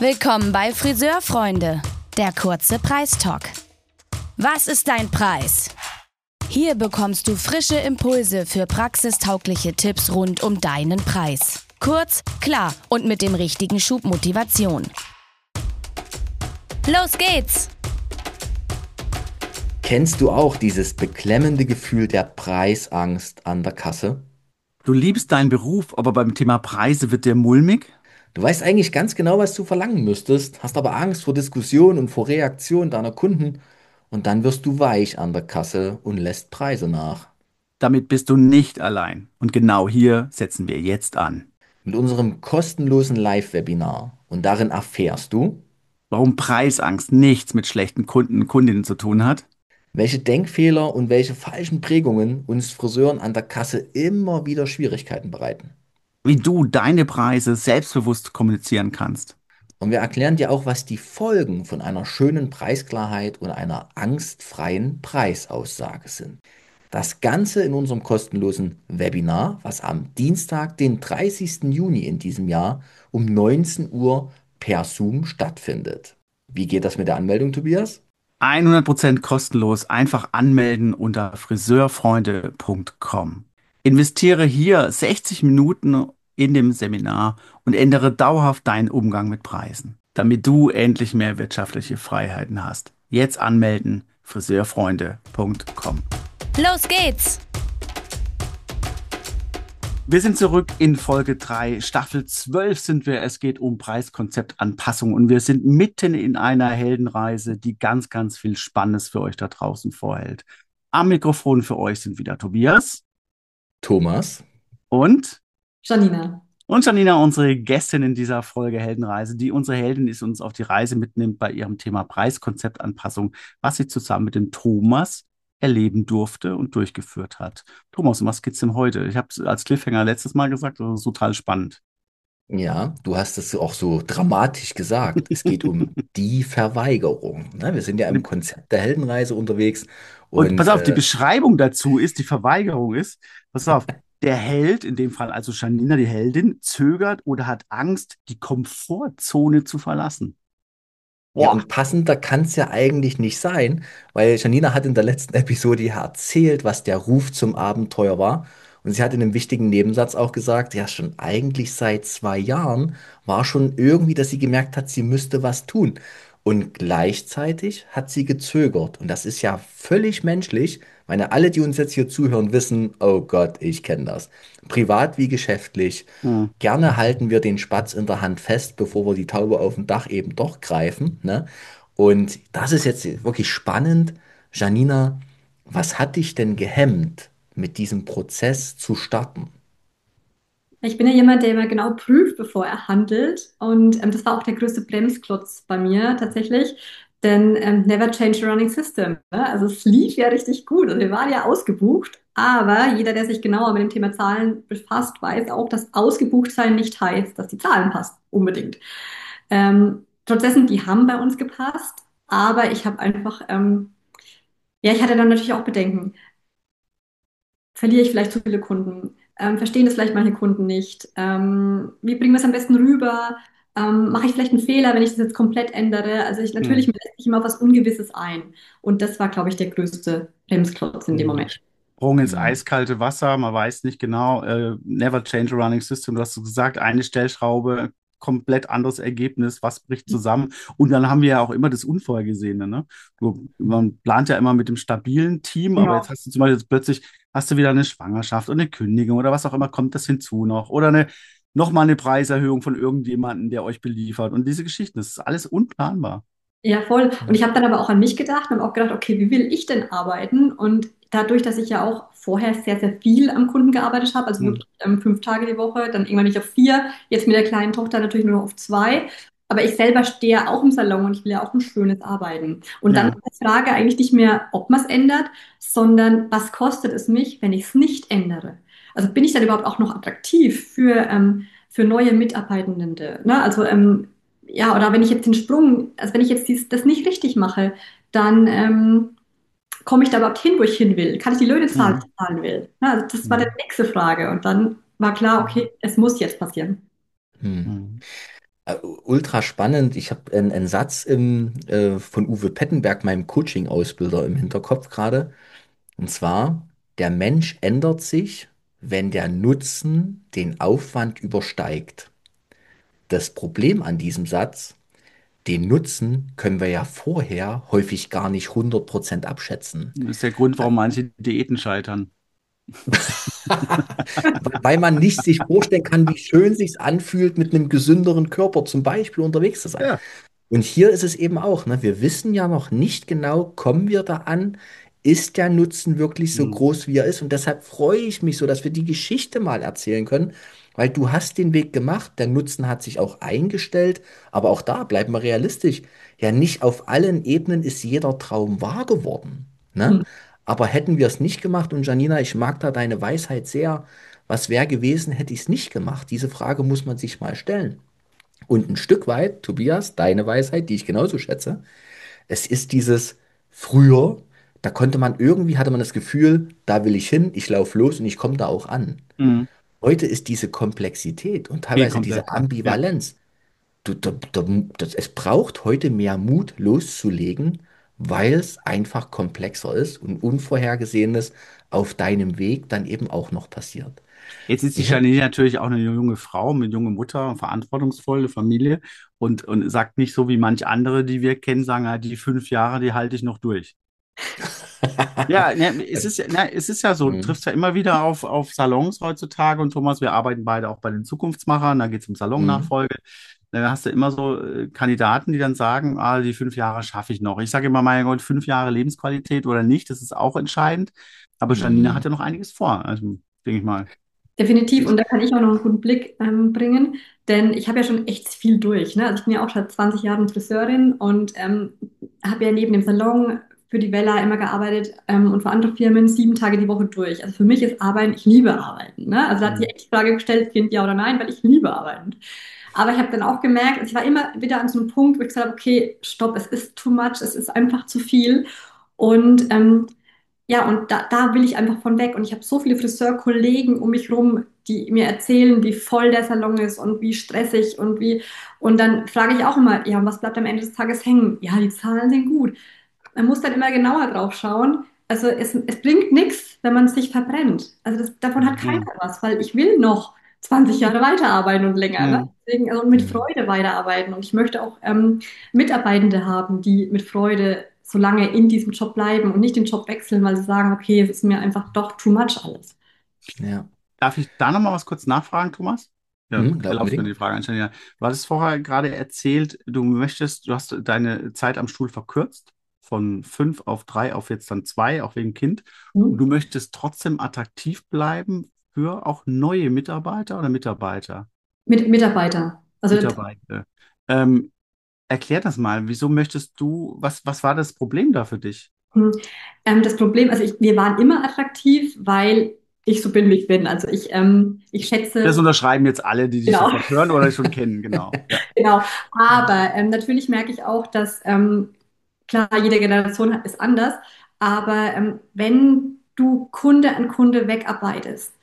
Willkommen bei Friseurfreunde, der kurze Preistalk. Was ist dein Preis? Hier bekommst du frische Impulse für praxistaugliche Tipps rund um deinen Preis. Kurz, klar und mit dem richtigen Schub Motivation. Los geht's! Kennst du auch dieses beklemmende Gefühl der Preisangst an der Kasse? Du liebst deinen Beruf, aber beim Thema Preise wird dir mulmig? Du weißt eigentlich ganz genau, was du verlangen müsstest, hast aber Angst vor Diskussion und vor Reaktion deiner Kunden und dann wirst du weich an der Kasse und lässt Preise nach. Damit bist du nicht allein. Und genau hier setzen wir jetzt an. Mit unserem kostenlosen Live-Webinar und darin erfährst du, Warum Preisangst nichts mit schlechten Kunden und Kundinnen zu tun hat, welche Denkfehler und welche falschen Prägungen uns Friseuren an der Kasse immer wieder Schwierigkeiten bereiten. wie du deine Preise selbstbewusst kommunizieren kannst. Und wir erklären dir auch, was die Folgen von einer schönen Preisklarheit und einer angstfreien Preisaussage sind. Das Ganze in unserem kostenlosen Webinar, was am Dienstag, den 30. Juni in diesem Jahr um 19 Uhr per Zoom stattfindet. Wie geht das mit der Anmeldung, Tobias? 100% kostenlos, einfach anmelden unter friseurfreunde.com. Investiere hier 60 Minuten in dem Seminar und ändere dauerhaft deinen Umgang mit Preisen, damit du endlich mehr wirtschaftliche Freiheiten hast. Jetzt anmelden, friseurfreunde.com. Los geht's! Wir sind zurück in Folge 3, Staffel 12 sind wir. Es geht um Preiskonzeptanpassung und wir sind mitten in einer Heldenreise, die ganz, ganz viel Spannendes für euch da draußen vorhält. Am Mikrofon für euch sind wieder Tobias Thomas. und Janina. Janina, unsere Gästin in dieser Folge Heldenreise. Die unsere Heldin ist, uns auf die Reise mitnimmt bei ihrem Thema Preiskonzeptanpassung, was sie zusammen mit dem Thomas erleben durfte und durchgeführt hat. Thomas, um was geht's denn heute? Ich habe es als Cliffhanger letztes Mal gesagt, das ist total spannend. Ja, du hast es auch so dramatisch gesagt. Es geht um die Verweigerung. Ne? Wir sind ja im Konzept der Heldenreise unterwegs Und pass und auf, die Beschreibung dazu ist, die Verweigerung ist, pass auf, der Held, in dem Fall also Janina, die Heldin, zögert oder hat Angst, die Komfortzone zu verlassen. ja, Boah. und passender kann es ja eigentlich nicht sein, weil Janina hat in der letzten Episode ja erzählt, was der Ruf zum Abenteuer war. Und sie hat in einem wichtigen Nebensatz auch gesagt, ja, schon eigentlich seit 2 Jahren war schon irgendwie, dass sie gemerkt hat, sie müsste was tun. Und gleichzeitig hat sie gezögert. Und das ist ja völlig menschlich. Ich meine, alle, die uns jetzt hier zuhören, wissen, oh Gott, ich kenne das. Privat wie geschäftlich. Hm. Gerne halten wir den Spatz in der Hand fest, bevor wir die Taube auf dem Dach eben doch greifen, ne? Und das ist jetzt wirklich spannend. Janina, was hat dich denn gehemmt, mit diesem Prozess zu starten? Ich bin ja jemand, der immer genau prüft, bevor er handelt. Und das war auch der größte Bremsklotz bei mir tatsächlich. Denn never change a running system. Ne? Also es lief ja richtig gut und wir waren ja ausgebucht. Aber jeder, der sich genauer mit dem Thema Zahlen befasst, weiß auch, dass ausgebucht sein nicht heißt, dass die Zahlen passen. Unbedingt. Prozessen, die haben bei uns gepasst. Aber ich habe einfach, ja, ich hatte dann natürlich auch Bedenken. Verliere ich vielleicht zu viele Kunden? Verstehen das vielleicht manche Kunden nicht? Wie bringen wir es am besten rüber? Mache ich vielleicht einen Fehler, wenn ich das jetzt komplett ändere? Also ich natürlich, Hm. man lässt sich immer auf was Ungewisses ein. Und das war, glaube ich, der größte Bremsklotz in dem Hm. Moment. Sprung ins Hm. eiskalte Wasser, man weiß nicht genau, never change a running system. Du hast so gesagt, eine Stellschraube, komplett anderes Ergebnis, was bricht zusammen? Und dann haben wir ja auch immer das Unvorhergesehene, ne? Man plant ja immer mit dem stabilen Team, aber jetzt Genau. hast du zum Beispiel jetzt plötzlich hast du wieder eine Schwangerschaft und eine Kündigung oder was auch immer, kommt das hinzu noch? Oder nochmal eine Preiserhöhung von irgendjemandem, der euch beliefert. Und diese Geschichten, das ist alles unplanbar. Ja, voll. Und ich habe dann aber auch an mich gedacht und habe auch gedacht, okay, wie will ich denn arbeiten? Und dadurch, dass ich ja auch vorher sehr, sehr viel am Kunden gearbeitet habe, also Hm. wirklich 5 Tage die Woche, dann irgendwann nicht auf 4, jetzt mit der kleinen Tochter natürlich nur noch auf 2. Aber ich selber stehe ja auch im Salon und ich will ja auch ein schönes Arbeiten. Und dann Ja. ist die Frage eigentlich nicht mehr, ob man es ändert, sondern was kostet es mich, wenn ich es nicht ändere? Also bin ich dann überhaupt auch noch attraktiv für neue Mitarbeitende? Ne? Also ja, oder wenn ich jetzt den Sprung, also wenn ich jetzt das nicht richtig mache, dann komme ich da überhaupt hin, wo ich hin will? Kann ich die Löhne zahlen, Hm. die ich zahlen will? Ja, also das war die Hm. nächste Frage. Und dann war klar, okay, es muss jetzt passieren. Hm. Hm. Ultra spannend. Ich habe einen Satz von Uwe Pettenberg, meinem Coaching-Ausbilder, im Hinterkopf gerade. Und zwar, der Mensch ändert sich, wenn der Nutzen den Aufwand übersteigt. Das Problem an diesem Satz, den Nutzen können wir ja vorher häufig gar nicht 100% abschätzen. Das ist der Grund, warum manche Diäten scheitern. Weil man nicht sich vorstellen kann, wie schön sich's anfühlt, mit einem gesünderen Körper zum Beispiel unterwegs zu sein. Ja. Und hier ist es eben auch, ne? Wir wissen ja noch nicht genau, kommen wir da an? Ist der Nutzen wirklich so Hm. groß, wie er ist? Und deshalb freue ich mich so, dass wir die Geschichte mal erzählen können, weil du hast den Weg gemacht, der Nutzen hat sich auch eingestellt, aber auch da bleiben wir realistisch. Ja, nicht auf allen Ebenen ist jeder Traum wahr geworden, ne? Hm. Aber hätten wir es nicht gemacht, und Janina, ich mag da deine Weisheit sehr, was wäre gewesen, hätte ich es nicht gemacht? Diese Frage muss man sich mal stellen. Und ein Stück weit, Tobias, deine Weisheit, die ich genauso schätze, es ist dieses früher, da konnte man irgendwie, hatte man das Gefühl, da will ich hin, ich laufe los und ich komme da auch an. Hm. Heute ist diese Komplexität und Viel teilweise diese komplexer. Ja. Ambivalenz. Es braucht heute mehr Mut, loszulegen, weil es einfach komplexer ist und Unvorhergesehenes auf deinem Weg dann eben auch noch passiert. Jetzt ist die Ich hab, Janine natürlich auch eine junge Frau mit junge Mutter, verantwortungsvolle Familie und sagt nicht so wie manch andere, die wir kennen, sagen, ja, die 5 Jahre, die halte ich noch durch. Ja, ne, es ist ja so, du Mhm. triffst ja immer wieder auf Salons heutzutage und Thomas, wir arbeiten beide auch bei den Zukunftsmachern, da geht es um Mhm. Salonnachfolge. Da hast du immer so Kandidaten, die dann sagen, ah, die 5 Jahre schaffe ich noch. Ich sage immer, mein Gott, 5 Jahre Lebensqualität oder nicht, das ist auch entscheidend. Aber Janina hat Mhm. ja noch einiges vor, also denke ich mal. Definitiv, und da kann ich auch noch einen guten Blick bringen, denn ich habe ja schon echt viel durch. Ne? Also ich bin ja auch seit 20 Jahren Friseurin und habe ja neben dem Salon für die Vella immer gearbeitet und für andere Firmen 7 Tage die Woche durch. Also für mich ist Arbeiten, ich liebe Arbeiten. Ne? Also da hat sich Mhm. echt die Frage gestellt, Kind, ja oder nein, weil ich liebe Arbeiten. Aber ich habe dann auch gemerkt, also ich war immer wieder an so einem Punkt, wo ich gesagt habe, okay, stopp, es ist too much, es ist einfach zu viel. Und ja, und da will ich einfach von weg. Und ich habe so viele Friseurkollegen um mich rum, die mir erzählen, wie voll der Salon ist und wie stressig und wie. Und dann frage ich auch immer, ja, und was bleibt am Ende des Tages hängen? Ja, die Zahlen sind gut. Man muss dann immer genauer drauf schauen. Also es bringt nichts, wenn man sich verbrennt. Also davon hat keiner Hm, was, weil ich will noch 20 Jahre weiterarbeiten und länger. Ne? hm. Deswegen, also mit Mhm. Freude weiterarbeiten. Und ich möchte auch Mitarbeitende haben, die mit Freude so lange in diesem Job bleiben und nicht den Job wechseln, weil sie sagen, okay, es ist mir einfach doch too much alles. Ja. Darf ich da noch mal was kurz nachfragen, Thomas? Ja, Klar, erlaubst mir unbedingt. die Frage anstellen. Ja. Du hattest vorher gerade erzählt, du hast deine Zeit am Stuhl verkürzt, von 5 auf 3 auf jetzt dann 2, auch wegen Kind. Und Hm? du möchtest trotzdem attraktiv bleiben für auch neue Mitarbeiter oder Mitarbeiter? Mit Mitarbeiter. Also Mitarbeiter. Ähm, erklär das mal. Wieso möchtest du, was war das Problem da für dich? hm, das Problem, also wir waren immer attraktiv, weil ich so bin, wie ich bin. Also ich Das schätze, unterschreiben jetzt alle, die dich genau. sofort hören oder schon kennen, genau. Ja. Genau, aber natürlich merke ich auch, dass klar, jede Generation ist anders, aber wenn du Kunde an Kunde wegarbeitest,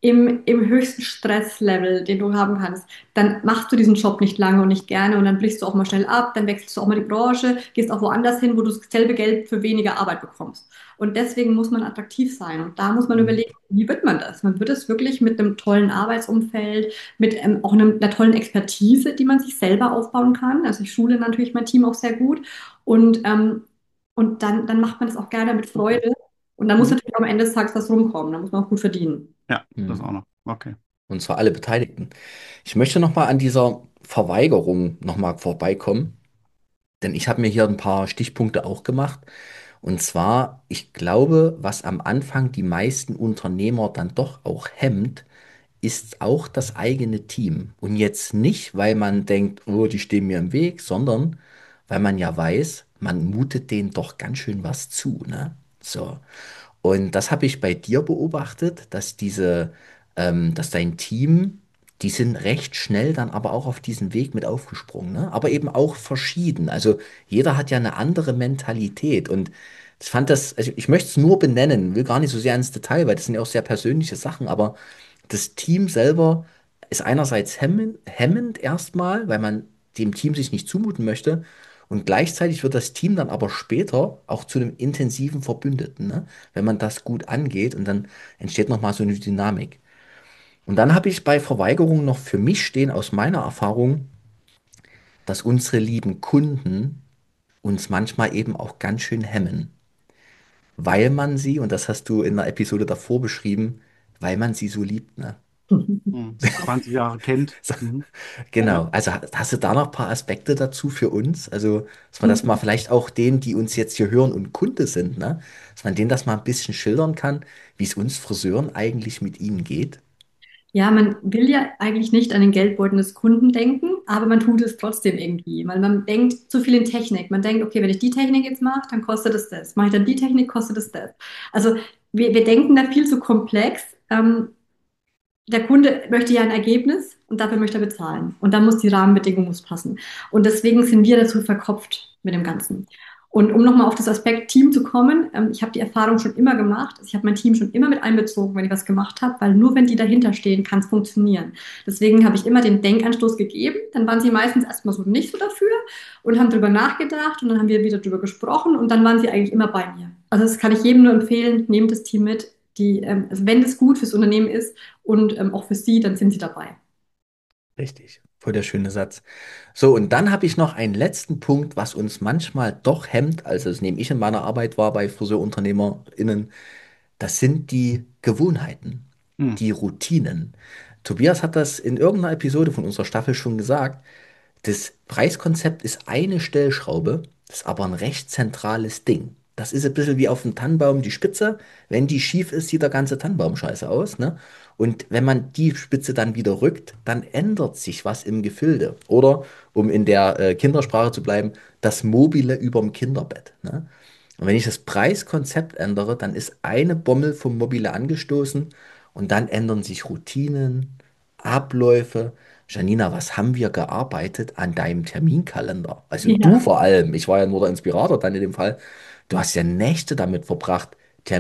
im höchsten Stresslevel, den du haben kannst, dann machst du diesen Job nicht lange und nicht gerne und dann brichst du auch mal schnell ab, dann wechselst du auch mal die Branche, gehst auch woanders hin, wo du dasselbe Geld für weniger Arbeit bekommst. Und deswegen muss man attraktiv sein. Und da muss man Mhm. überlegen, wie wird man das? Man wird es wirklich mit einem tollen Arbeitsumfeld, mit auch einer tollen Expertise, die man sich selber aufbauen kann. Also ich schule natürlich mein Team auch sehr gut und dann macht man das auch gerne mit Freude. Und dann muss Mhm. natürlich am Ende des Tages was rumkommen. Dann muss man auch gut verdienen. Ja, das auch Mhm. noch. Okay. Und zwar alle Beteiligten. Ich möchte nochmal an dieser Verweigerung nochmal vorbeikommen, denn ich habe mir hier ein paar Stichpunkte auch gemacht. Und zwar, ich glaube, was am Anfang die meisten Unternehmer dann doch auch hemmt, ist auch das eigene Team. Und jetzt nicht, weil man denkt, oh, die stehen mir im Weg, sondern weil man ja weiß, man mutet denen doch ganz schön was zu, ne? So. Und das habe ich bei dir beobachtet, dass dein Team, die sind recht schnell dann aber auch auf diesen Weg mit aufgesprungen, ne? Aber eben auch verschieden. Also jeder hat ja eine andere Mentalität und also ich möchte es nur benennen, will gar nicht so sehr ins Detail, weil das sind ja auch sehr persönliche Sachen, aber das Team selber ist einerseits hemmend erstmal, weil man dem Team sich nicht zumuten möchte. Und gleichzeitig wird das Team dann aber später auch zu einem intensiven Verbündeten, ne? Wenn man das gut angeht und dann entsteht nochmal so eine Dynamik. Und dann habe ich bei Verweigerung noch für mich stehen aus meiner Erfahrung, dass unsere lieben Kunden uns manchmal eben auch ganz schön hemmen, weil man sie, und das hast du in der Episode davor beschrieben, weil man sie so liebt, ne? 20 Jahre kennt. So, Mhm. genau. Ja. Also hast du da noch ein paar Aspekte dazu für uns? Also, dass man das mal vielleicht auch denen, die uns jetzt hier hören und Kunde sind, ne? Dass man denen das mal ein bisschen schildern kann, wie es uns Friseuren eigentlich mit ihnen geht. Ja, man will ja eigentlich nicht an den Geldbeutel des Kunden denken, aber man tut es trotzdem irgendwie, weil man denkt zu viel in Technik. Man denkt, okay, wenn ich die Technik jetzt mache, dann kostet es das. Mache ich dann die Technik, kostet es das. Also wir denken da viel zu komplex. Der Kunde möchte ja ein Ergebnis und dafür möchte er bezahlen. Und dann muss die Rahmenbedingung muss passen. Und deswegen sind wir dazu verkopft mit dem Ganzen. Und um nochmal auf das Aspekt Team zu kommen, ich habe die Erfahrung schon immer gemacht. Also ich habe mein Team schon immer mit einbezogen, wenn ich was gemacht habe, weil nur wenn die dahinter stehen, kann es funktionieren. Deswegen habe ich immer den Denkanstoß gegeben. Dann waren sie meistens erstmal so nicht so dafür und haben darüber nachgedacht und dann haben wir wieder darüber gesprochen und dann waren sie eigentlich immer bei mir. Also das kann ich jedem nur empfehlen, nehmt das Team mit. Also wenn es gut fürs Unternehmen ist, und auch für Sie, dann sind Sie dabei. Richtig, voll der schöne Satz. So, und dann habe ich noch einen letzten Punkt, was uns manchmal doch hemmt, also das nehme ich in meiner Arbeit wahr bei FriseurunternehmerInnen, das sind die Gewohnheiten, Hm. die Routinen. Tobias hat das in irgendeiner Episode von unserer Staffel schon gesagt. Das Preiskonzept ist eine Stellschraube, das ist aber ein recht zentrales Ding. Das ist ein bisschen wie auf dem Tannenbaum die Spitze. Wenn die schief ist, sieht der ganze Tannenbaum scheiße aus, ne? Und wenn man die Spitze dann wieder rückt, dann ändert sich was im Gefilde. Oder, um in der Kindersprache zu bleiben, das Mobile überm Kinderbett, ne? Und wenn ich das Preiskonzept ändere, dann ist eine Bommel vom Mobile angestoßen und dann ändern sich Routinen, Abläufe. Janina, was haben wir gearbeitet an deinem Terminkalender? Also du Ja, vor allem. Ich war ja nur der Inspirator dann in dem Fall. Du hast ja Nächte damit verbracht,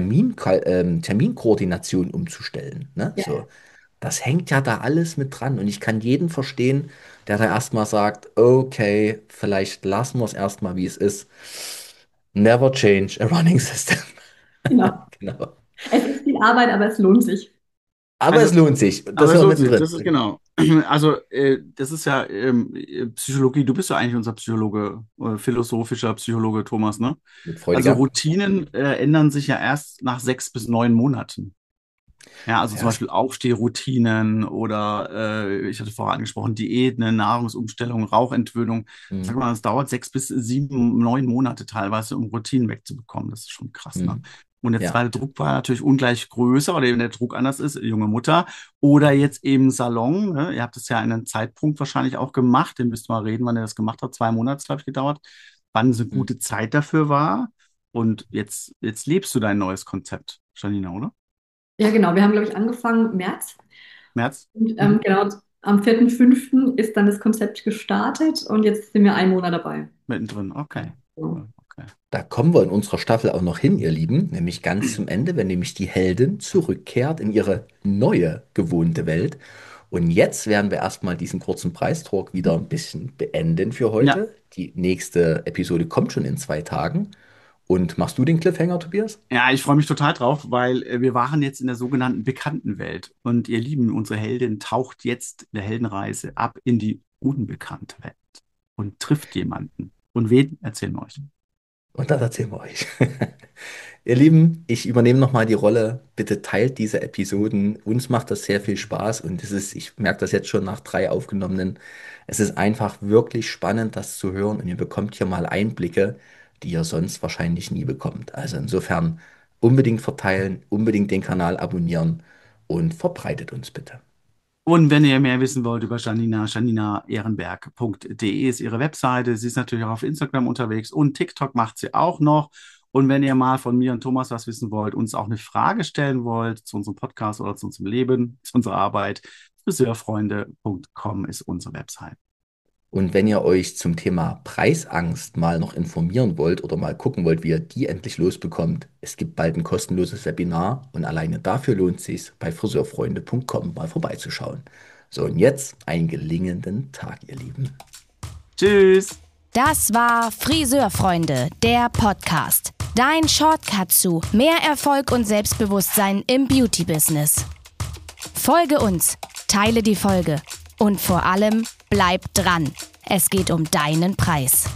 Terminkoordination umzustellen. Ne? ja, So, das hängt ja da alles mit dran. Und ich kann jeden verstehen, der da erstmal sagt, okay, vielleicht lassen wir es erstmal, wie es ist. Never change a running system. genau. Genau. Es ist viel Arbeit, aber es lohnt sich. Aber Also, es lohnt sich. Das aber sind es wir lohnt sich, das mittendrin. ist genau. Also, das ist ja Psychologie. Du bist ja eigentlich unser Psychologe, philosophischer Psychologe, Thomas, ne? Mit Also freudiger. Routinen ändern sich ja erst nach 6 bis 9 Monaten. Ja, also zum Ja, Beispiel Aufstehroutinen oder ich hatte vorher angesprochen, Diät, ne, Nahrungsumstellung, Rauchentwöhnung. Sag hm, mal, es dauert 6 bis 7, 9 Monate teilweise, um Routinen wegzubekommen. Das ist schon krass, ne? hm, Und der ja, zweite Druck war natürlich ungleich größer, oder eben der Druck anders ist, junge Mutter. Oder jetzt eben Salon. Ne? Ihr habt es ja in einem Zeitpunkt wahrscheinlich auch gemacht. Ihr müsst mal reden, wann ihr das gemacht habt. 2 Monate, glaube ich, gedauert. Wann so eine hm. gute Zeit dafür war. Und jetzt lebst du dein neues Konzept, Janina, oder? Ja, genau. Wir haben, glaube ich, angefangen im März. März? Und Mhm. genau, am 4.5. ist dann das Konzept gestartet und jetzt sind wir einen Monat dabei. Mittendrin, okay. Genau. Cool, okay. Da kommen wir in unserer Staffel auch noch hin, ihr Lieben, nämlich ganz zum Ende, wenn nämlich die Heldin zurückkehrt in ihre neue gewohnte Welt. Und jetzt werden wir erstmal diesen kurzen Preistalk wieder ein bisschen beenden für Ja, heute. Die nächste Episode kommt schon in 2 Tagen. Und machst du den Cliffhanger, Tobias? ja, ich freue mich total drauf, weil wir waren jetzt in der sogenannten bekannten Welt. Und ihr Lieben, unsere Heldin taucht jetzt in der Heldenreise ab in die unbekannte Welt und trifft jemanden. Und wen erzählen wir euch? Und das erzählen wir euch. Ihr Lieben, ich übernehme nochmal die Rolle. Bitte teilt diese Episoden. Uns macht das sehr viel Spaß und es ist, ich merke das jetzt schon nach 3 aufgenommenen. Es ist einfach wirklich spannend, das zu hören und ihr bekommt hier mal Einblicke, die ihr sonst wahrscheinlich nie bekommt. Also insofern unbedingt verteilen, unbedingt den Kanal abonnieren und verbreitet uns bitte. Und wenn ihr mehr wissen wollt über Janina, janinaehrenberg.de ist ihre Webseite. Sie ist natürlich auch auf Instagram unterwegs und TikTok macht sie auch noch. Und wenn ihr mal von mir und Thomas was wissen wollt, uns auch eine Frage stellen wollt zu unserem Podcast oder zu unserem Leben, zu unserer Arbeit, friseurfreunde.com ist unsere Website. Und wenn ihr euch zum Thema Preisangst mal noch informieren wollt oder mal gucken wollt, wie ihr die endlich losbekommt, es gibt bald ein kostenloses Webinar und alleine dafür lohnt es sich, bei friseurfreunde.com mal vorbeizuschauen. So, und jetzt einen gelingenden Tag, ihr Lieben. Tschüss. Das war Friseurfreunde, der Podcast. Dein Shortcut zu mehr Erfolg und Selbstbewusstsein im Beauty-Business. Folge uns, teile die Folge und vor allem bleib dran. Es geht um deinen Preis.